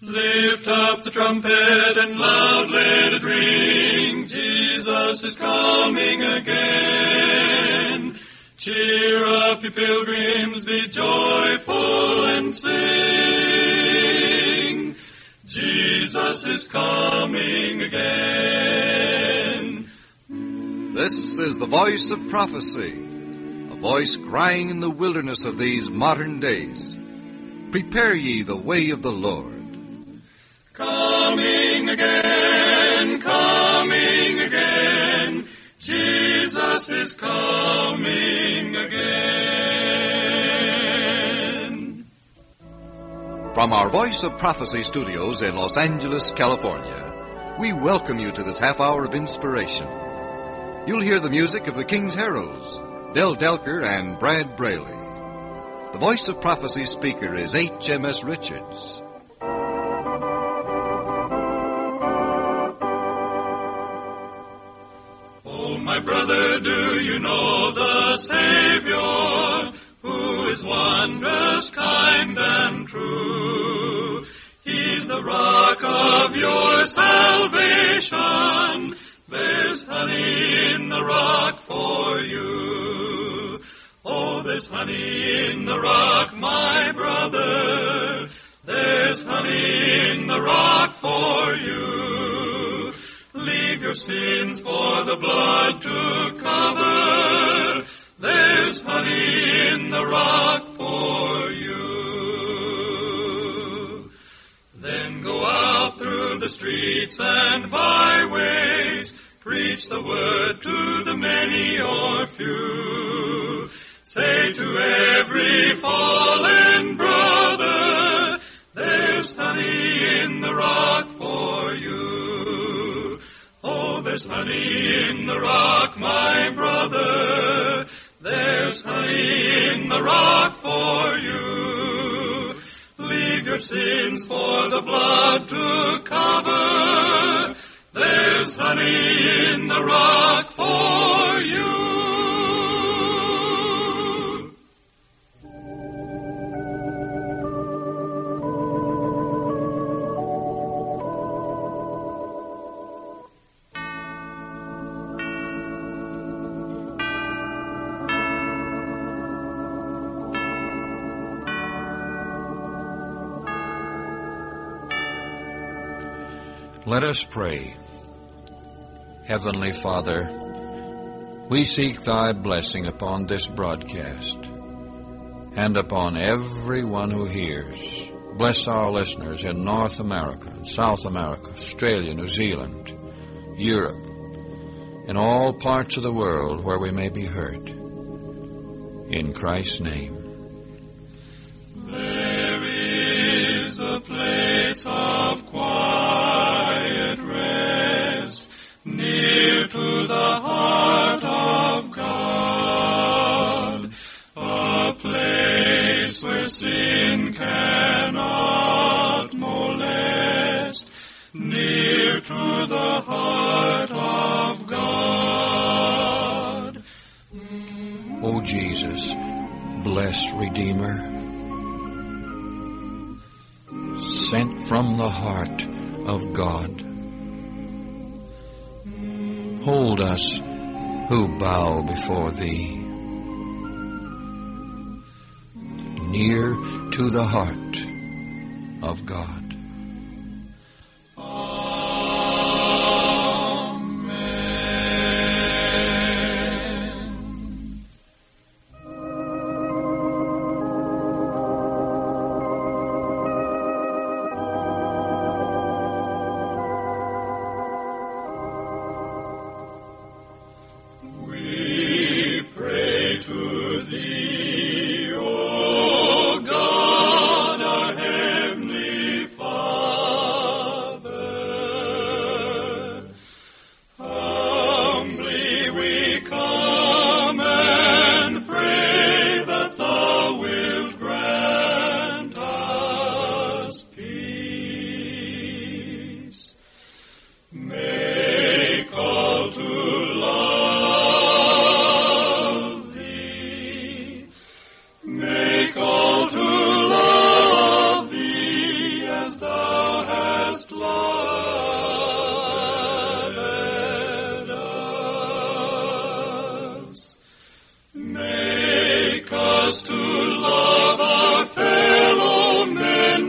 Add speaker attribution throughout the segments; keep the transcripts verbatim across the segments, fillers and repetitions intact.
Speaker 1: Lift up the trumpet and loud let it ring. Jesus is coming again. Cheer up, ye pilgrims, be joyful and sing. Jesus is coming again.
Speaker 2: This is the voice of prophecy, a voice crying in the wilderness of these modern days. Prepare ye the way of the Lord.
Speaker 1: Coming again, coming again, Jesus is coming again.
Speaker 2: From our Voice of Prophecy studios in Los Angeles, California, we welcome you to this half hour of inspiration. You'll hear the music of the King's Heralds, Del Delker and Brad Braley. The Voice of Prophecy speaker is H M S Richards.
Speaker 1: My brother, do you know the Savior, who is wondrous, kind, and true? He's the rock of your salvation. There's honey in the rock for you. Oh, there's honey in the rock, my brother. There's honey in the rock for you. Leave your sins for the blood to cover. There's honey in the rock for you. Then go out through the streets and byways. Preach the word to the many or few. Say to every fallen brother, there's honey in the rock for you. Oh, there's honey in the rock, my brother. There's honey in the rock for you. Leave your sins for the blood to cover. There's honey in the rock for you.
Speaker 3: Let us pray. Heavenly Father, we seek Thy blessing upon this broadcast and upon everyone who hears. Bless our listeners in North America, South America, Australia, New Zealand, Europe, in all parts of the world where we may be heard. In Christ's name.
Speaker 1: There is a place of quiet rest near to the heart of God, a place where sin cannot molest, near to the heart of God.
Speaker 3: O Jesus, blessed Redeemer, sent from the heart of God, hold us who bow before Thee, near to the heart of God.
Speaker 1: Thee, O God, our Heavenly Father. us to love our fellow men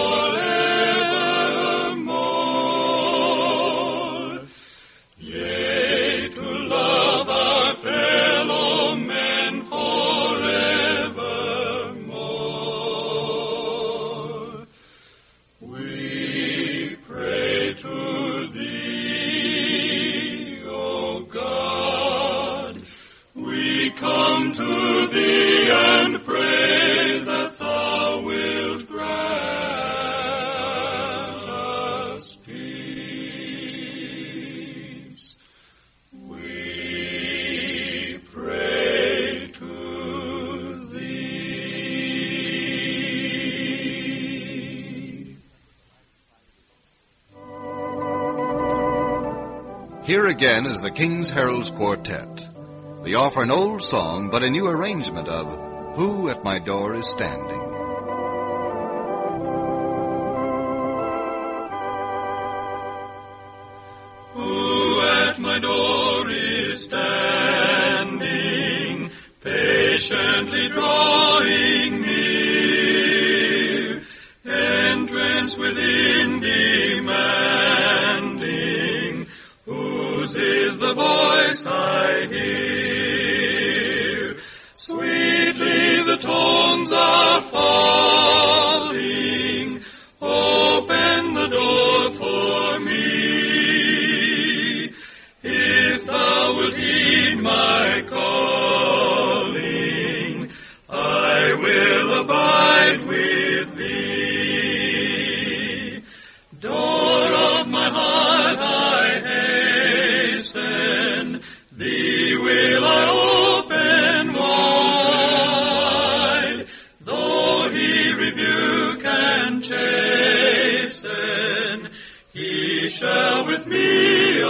Speaker 1: forevermore. Yea, to love our fellow men forevermore. We pray to Thee, O God. We come to Thee and pray that Thou wilt grant us peace. We pray to Thee.
Speaker 2: Here again is the King's Heralds Quartet. They offer an old song, but a new arrangement of Who at My Door is Standing.
Speaker 1: Who at my door is standing, patiently drawing near, entrance within demanding, whose is the voice I hear? Sweetly the tones are falling, open the door for me. If Thou wilt heed my calling, I will abide with Thee. Door of my heart I hasten, Thee will I open wide. Though He rebuke and chasten, He shall with me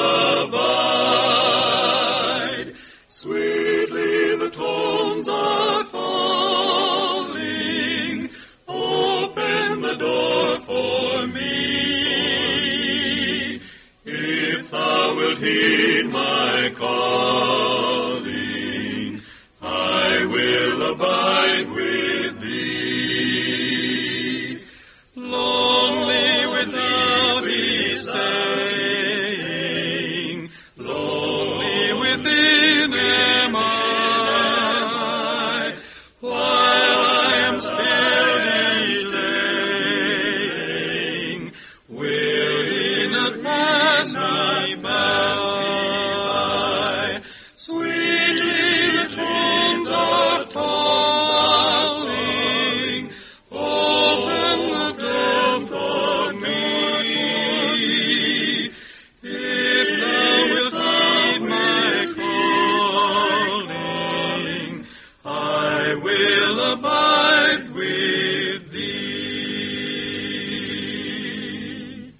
Speaker 1: abide. Sweetly the tones are falling, open the door for me. If Thou wilt heed my calling, I will abide with Thee. Lonely within Thee staying, lonely within am I, while I am still staying, will He not pass me by? Sweetly the tones are falling, open the door for me. If Thou wilt heed my calling, I will abide with Thee.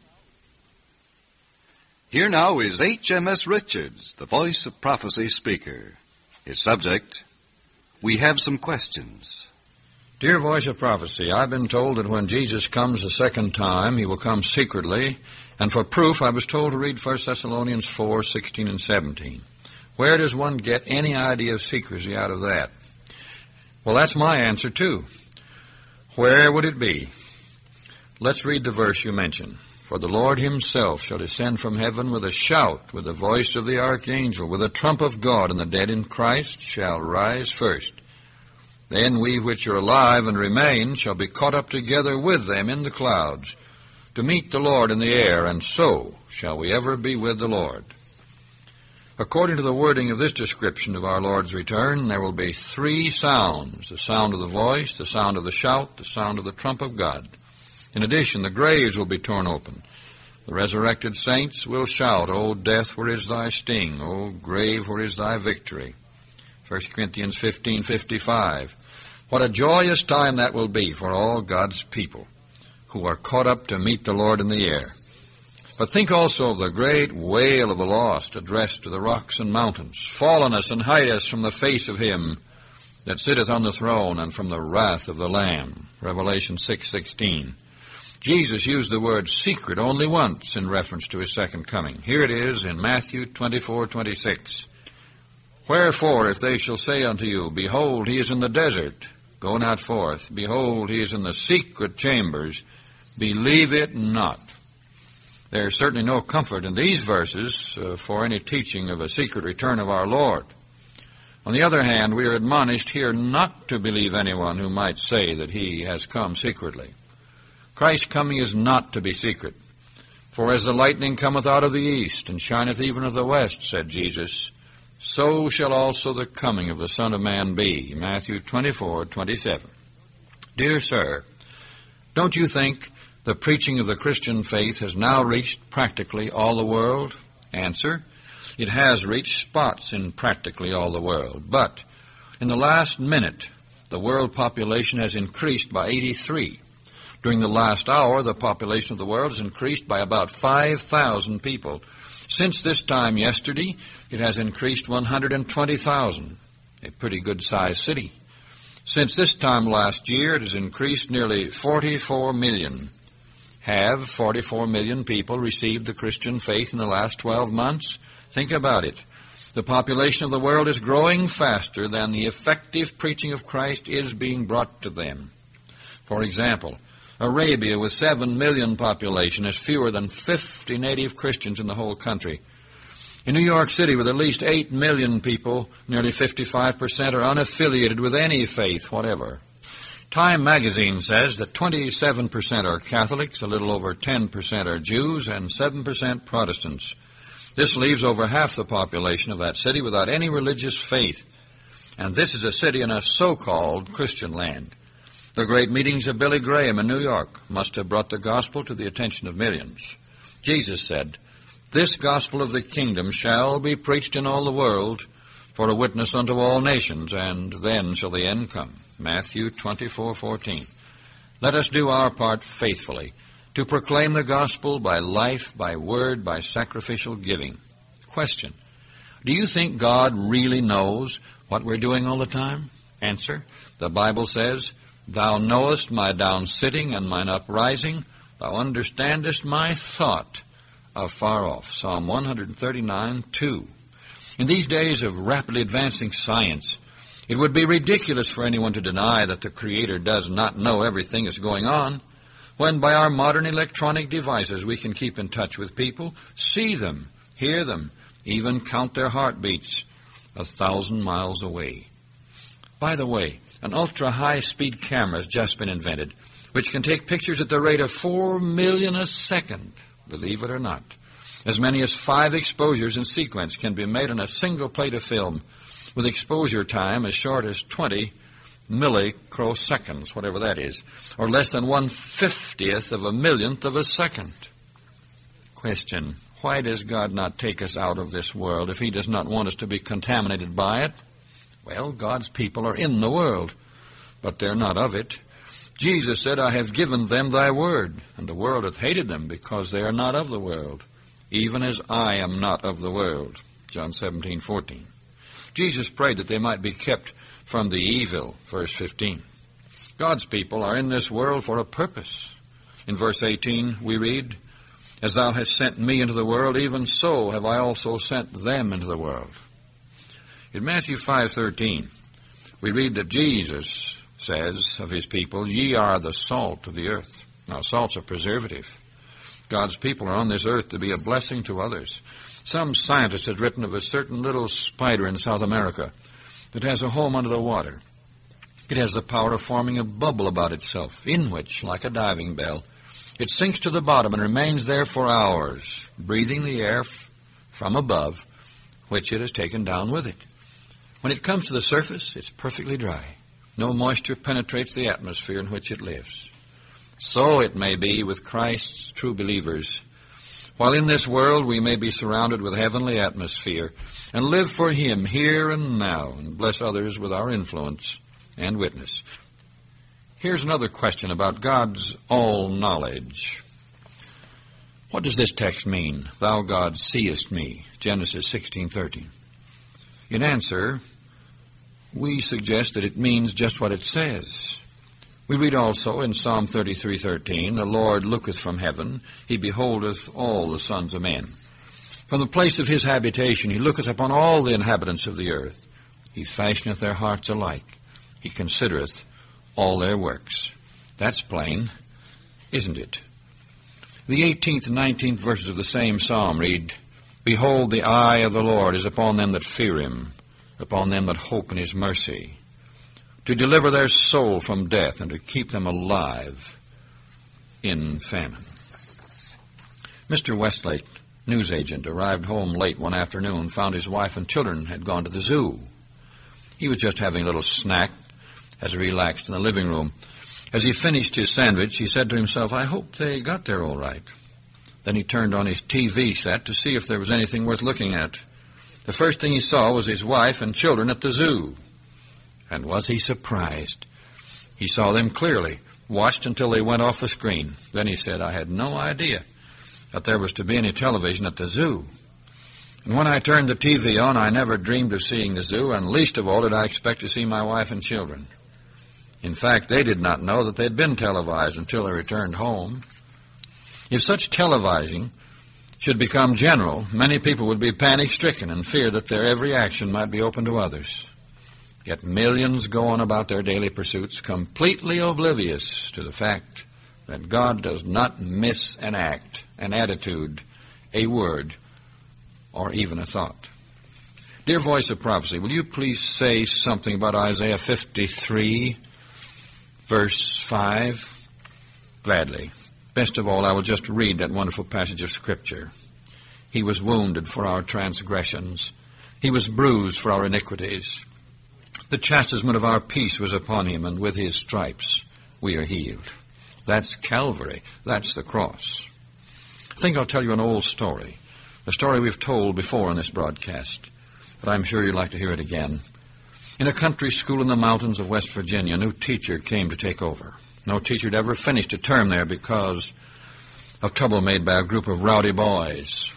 Speaker 2: Here now is H M S Richards, the Voice of Prophecy speaker. His subject, We Have Some Questions.
Speaker 3: Dear Voice of Prophecy, I've been told that when Jesus comes the second time, He will come secretly, and for proof I was told to read First Thessalonians four, sixteen and seventeen. Where does one get any idea of secrecy out of that? Well, that's my answer, too. Where would it be? Let's read the verse you mentioned. For the Lord Himself shall descend from heaven with a shout, with the voice of the archangel, with the trump of God, and the dead in Christ shall rise first. Then we which are alive and remain shall be caught up together with them in the clouds, to meet the Lord in the air, and so shall we ever be with the Lord. According to the wording of this description of our Lord's return, there will be three sounds: the sound of the voice, the sound of the shout, the sound of the trump of God. In addition, the graves will be torn open. The resurrected saints will shout, O death, where is thy sting? O grave, where is thy victory? First Corinthians fifteen fifty-five. What a joyous time that will be for all God's people who are caught up to meet the Lord in the air. But think also of the great wail of the lost addressed to the rocks and mountains. Fall on us and hide us from the face of Him that sitteth on the throne and from the wrath of the Lamb. Revelation six sixteen. Jesus used the word secret only once in reference to His second coming. Here it is in Matthew twenty-four twenty-six. Wherefore, if they shall say unto you, Behold, He is in the desert, Go not forth. Behold, he is in the secret chambers. Believe it not. There is certainly no comfort in these verses uh, for any teaching of a secret return of our Lord. On the other hand, we are admonished here not to believe anyone who might say that he has come secretly. Christ's coming is not to be secret. For as the lightning cometh out of the east, and shineth even of the west, said Jesus, so shall also the coming of the Son of Man be. Matthew twenty-four twenty-seven. Dear sir, don't you think the preaching of the Christian faith has now reached practically all the world? Answer, it has reached spots in practically all the world. But in the last minute, the world population has increased by eighty-three. During the last hour, the population of the world has increased by about five thousand people. Since this time yesterday, it has increased one hundred twenty thousand, a pretty good-sized city. Since this time last year, it has increased nearly forty-four million. Have forty-four million people received the Christian faith in the last twelve months? Think about it. The population of the world is growing faster than the effective preaching of Christ is being brought to them. For example, Arabia, with seven million population, has fewer than fifty native Christians in the whole country. In New York City, with at least eight million people, nearly fifty-five percent are unaffiliated with any faith whatever. Time magazine says that twenty-seven percent are Catholics, a little over ten percent are Jews, and seven percent Protestants. This leaves over half the population of that city without any religious faith. And this is a city in a so-called Christian land. The great meetings of Billy Graham in New York must have brought the gospel to the attention of millions. Jesus said, this gospel of the kingdom shall be preached in all the world for a witness unto all nations, and then shall the end come. Matthew twenty-four fourteen. Let us do our part faithfully to proclaim the gospel by life, by word, by sacrificial giving. Question, do you think God really knows what we're doing all the time? Answer, the Bible says, thou knowest my down-sitting and mine uprising, thou understandest my thought afar off. Psalm one thirty-nine two. In these days of rapidly advancing science, it would be ridiculous for anyone to deny that the Creator does not know everything that's going on, when by our modern electronic devices we can keep in touch with people, see them, hear them, even count their heartbeats a thousand miles away. By the way, an ultra-high-speed camera has just been invented, which can take pictures at the rate of four million a second, believe it or not. As many as five exposures in sequence can be made on a single plate of film, with exposure time as short as twenty millicroseconds, whatever that is, or less than one-fiftieth of a millionth of a second. Question, why does God not take us out of this world if He does not want us to be contaminated by it? Well, God's people are in the world, but they're not of it. Jesus said, I have given them thy word, and the world hath hated them, because they are not of the world, even as I am not of the world. John seventeen fourteen. Jesus prayed that they might be kept from the evil, verse fifteen. God's people are in this world for a purpose. In verse eighteen, we read, as thou hast sent me into the world, even so have I also sent them into the world. In Matthew five thirteen, we read that Jesus says of his people, ye are the salt of the earth. Now, salt's a preservative. God's people are on this earth to be a blessing to others. Some scientist has written of a certain little spider in South America that has a home under the water. It has the power of forming a bubble about itself, in which, like a diving bell, it sinks to the bottom and remains there for hours, breathing the air f- from above, which it has taken down with it. When it comes to the surface, it's perfectly dry. No moisture penetrates the atmosphere in which it lives. So it may be with Christ's true believers. While in this world we may be surrounded with heavenly atmosphere and live for Him here and now and bless others with our influence and witness. Here's another question about God's all-knowledge. What does this text mean? Thou, God, seest me. Genesis sixteen thirteen. In answer, we suggest that it means just what it says. We read also in Psalm thirty-three thirteen, the Lord looketh from heaven, He beholdeth all the sons of men. From the place of His habitation He looketh upon all the inhabitants of the earth. He fashioneth their hearts alike. He considereth all their works. That's plain, isn't it? The eighteenth and nineteenth verses of the same psalm read, Behold, the eye of the Lord is upon them that fear him, upon them that hope in his mercy, to deliver their soul from death and to keep them alive in famine. Mister Westlake, newsagent, arrived home late one afternoon, found his wife and children had gone to the zoo. He was just having a little snack as he relaxed in the living room. As he finished his sandwich, he said to himself, I hope they got there all right. Then he turned on his T V set to see if there was anything worth looking at. The first thing he saw was his wife and children at the zoo. And was he surprised? He saw them clearly, watched until they went off the screen. Then he said, I had no idea that there was to be any television at the zoo. And when I turned the T V on, I never dreamed of seeing the zoo, and least of all did I expect to see my wife and children. In fact, they did not know that they'd been televised until they returned home. If such televising should become general, many people would be panic-stricken and fear that their every action might be open to others. Yet millions go on about their daily pursuits, completely oblivious to the fact that God does not miss an act, an attitude, a word, or even a thought. Dear Voice of Prophecy, will you please say something about Isaiah fifty-three, verse five? Gladly. Best of all, I will just read that wonderful passage of Scripture. He was wounded for our transgressions. He was bruised for our iniquities. The chastisement of our peace was upon him, and with his stripes we are healed. That's Calvary. That's the cross. I think I'll tell you an old story, a story we've told before in this broadcast, but I'm sure you'd like to hear it again. In a country school in the mountains of West Virginia, a new teacher came to take over. No teacher had ever finished a term there because of trouble made by a group of rowdy boys.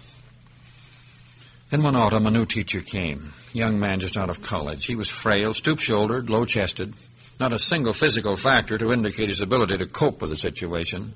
Speaker 3: Then one autumn, a new teacher came, a young man just out of college. He was frail, stoop-shouldered, low-chested, not a single physical factor to indicate his ability to cope with the situation.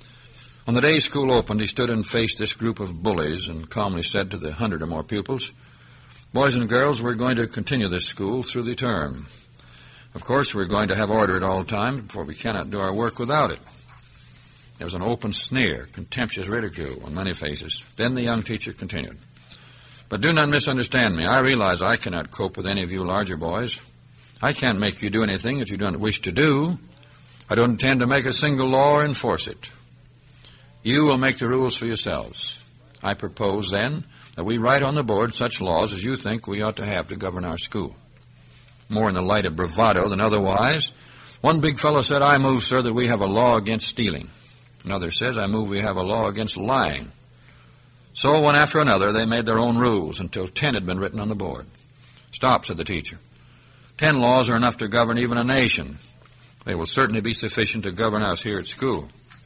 Speaker 3: On the day school opened, he stood and faced this group of bullies and calmly said to the hundred or more pupils, Boys and girls, we're going to continue this school through the term. Of course, we're going to have order at all times, for we cannot do our work without it. There was an open sneer, contemptuous ridicule on many faces. Then the young teacher continued, But do not misunderstand me. I realize I cannot cope with any of you larger boys. I can't make you do anything that you don't wish to do. I don't intend to make a single law or enforce it. You will make the rules for yourselves. I propose, then, that we write on the board such laws as you think we ought to have to govern our school. More in the light of bravado than otherwise, one big fellow said, I move, sir, that we have a law against stealing. Another says, I move we have a law against lying. So one after another, they made their own rules until ten had been written on the board. Stop, said the teacher. Ten laws are enough to govern even a nation. They will certainly be sufficient to govern us here at school.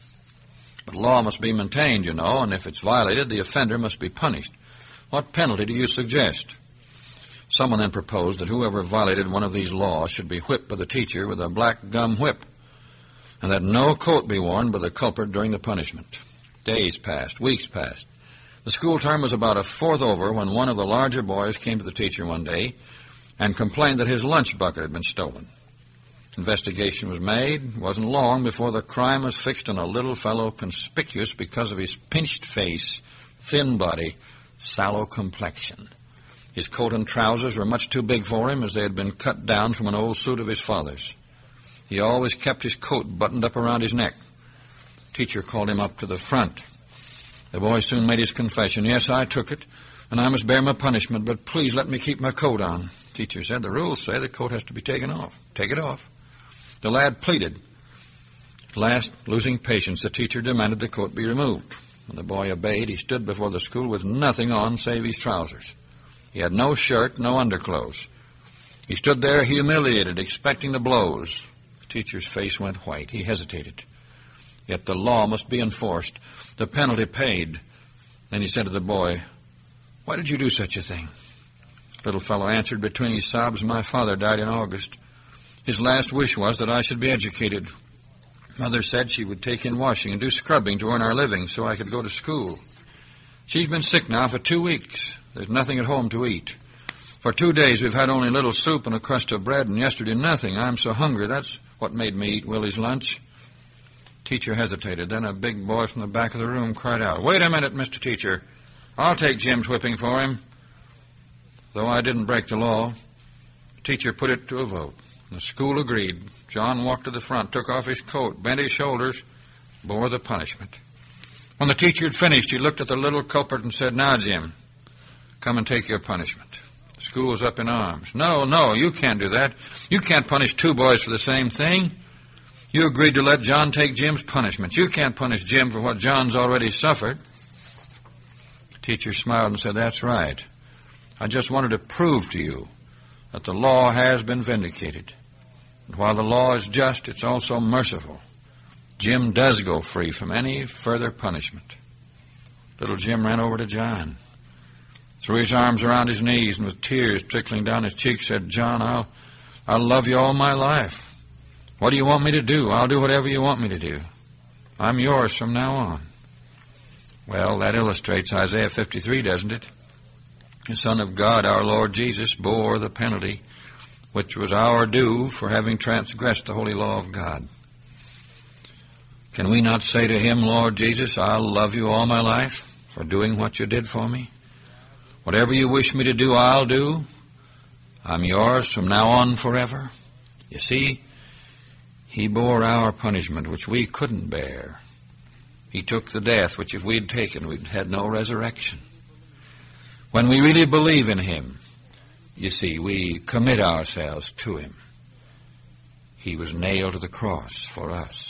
Speaker 3: But law must be maintained, you know, and if it's violated, the offender must be punished. What penalty do you suggest? Someone then proposed that whoever violated one of these laws should be whipped by the teacher with a black gum whip, and that no coat be worn by the culprit during the punishment. Days passed, weeks passed. The school term was about a fourth over when one of the larger boys came to the teacher one day and complained that his lunch bucket had been stolen. Investigation was made. It wasn't long before the crime was fixed on a little fellow conspicuous because of his pinched face, thin body, sallow complexion. His coat and trousers were much too big for him, as they had been cut down from an old suit of his father's. He always kept his coat buttoned up around his neck. The teacher called him up to the front. The boy soon made his confession. Yes, I took it, and I must bear my punishment, but please let me keep my coat on. The teacher said, the rules say the coat has to be taken off. Take it off. The lad pleaded. At last, losing patience, the teacher demanded the coat be removed. When the boy obeyed, he stood before the school with nothing on save his trousers. He had no shirt, no underclothes. He stood there humiliated, expecting the blows. The teacher's face went white. He hesitated. Yet the law must be enforced, the penalty paid. Then he said to the boy, Why did you do such a thing? The little fellow answered between his sobs, My father died in August. His last wish was that I should be educated. Mother said she would take in washing and do scrubbing to earn our living so I could go to school. She's been sick now for two weeks. There's nothing at home to eat. For two days we've had only a little soup and a crust of bread, and yesterday nothing. I'm so hungry. That's what made me eat Willie's lunch. Teacher hesitated. Then a big boy from the back of the room cried out, "Wait a minute, Mister Teacher. I'll take Jim's whipping for him." Though I didn't break the law, the teacher put it to a vote. The school agreed. John walked to the front, took off his coat, bent his shoulders, bore the punishment. When the teacher had finished, he looked at the little culprit and said, "Now, Jim, come and take your punishment." The school was up in arms. "No, no, you can't do that. You can't punish two boys for the same thing. You agreed to let John take Jim's punishment. You can't punish Jim for what John's already suffered." The teacher smiled and said, "That's right. I just wanted to prove to you that the law has been vindicated. And while the law is just, it's also merciful. Jim does go free from any further punishment." Little Jim ran over to John, threw his arms around his knees, and with tears trickling down his cheeks said, "John, I'll, I'll love you all my life. What do you want me to do? I'll do whatever you want me to do. I'm yours from now on." Well, that illustrates Isaiah fifty-three, doesn't it? The Son of God, our Lord Jesus, bore the penalty which was our due for having transgressed the holy law of God. Can we not say to him, "Lord Jesus, I'll love you all my life for doing what you did for me. Whatever you wish me to do, I'll do. I'm yours from now on forever"? You see, he bore our punishment, which we couldn't bear. He took the death, which if we'd taken, we'd had no resurrection. When we really believe in him, you see, we commit ourselves to him. He was nailed to the cross for us.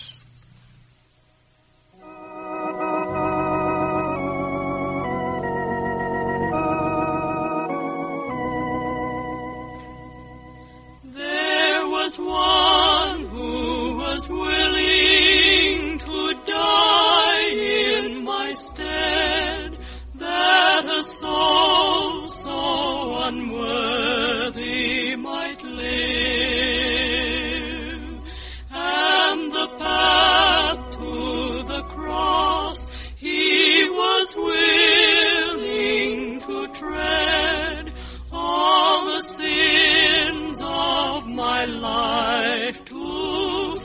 Speaker 4: There was one who was willing to die in my stead, that a soul so unworthy might live. And the path to the cross he was willing to tread, all the sins of my life to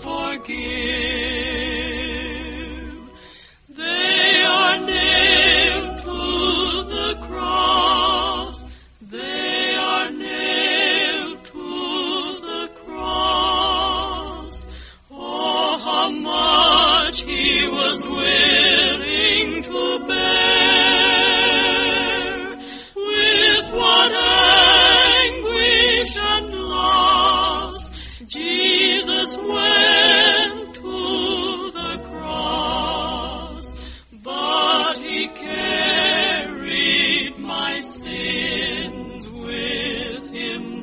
Speaker 4: forgive. They are nailed to the cross. They are nailed to the cross. Oh, how much he was willing to bear. With what anguish and loss Jesus went to the cross, but he carried my sins with him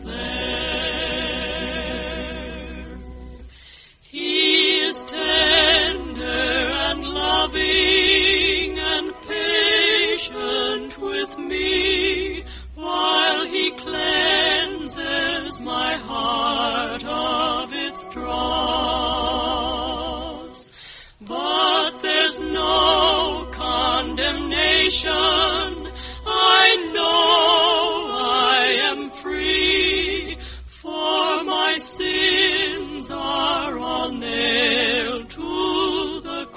Speaker 4: there. He is tender and loving and patient with me, while he cleanses my heart of its dross. But there's no condemnation. I know I am free, for my sins are all nailed to the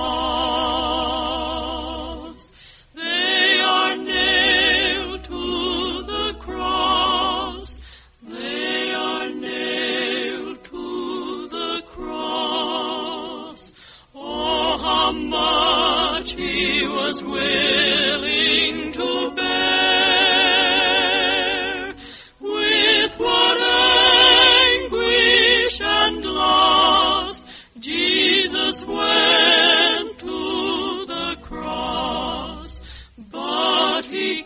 Speaker 4: cross. They are nailed to the cross. They are nailed to the cross. Oh, how much he was willing to bear. With what anguish and loss Jesus went to the cross, but he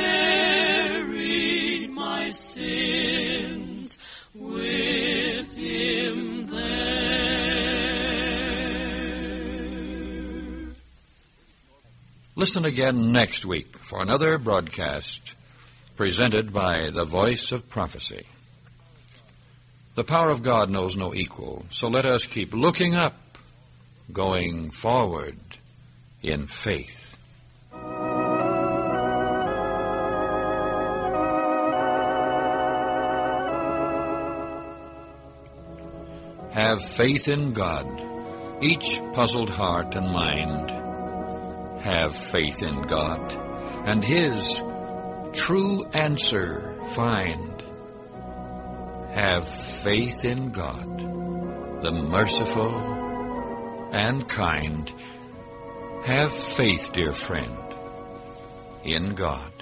Speaker 4: carried my sins with him there.
Speaker 3: Listen again next week for another broadcast presented by the Voice of Prophecy. The power of God knows no equal, so let us keep looking up, going forward in faith. Have have faith in God. Each puzzled heart and mind, have faith in God, and His true answer find. Have faith in God, the merciful and kind. Have faith, dear friend, in God.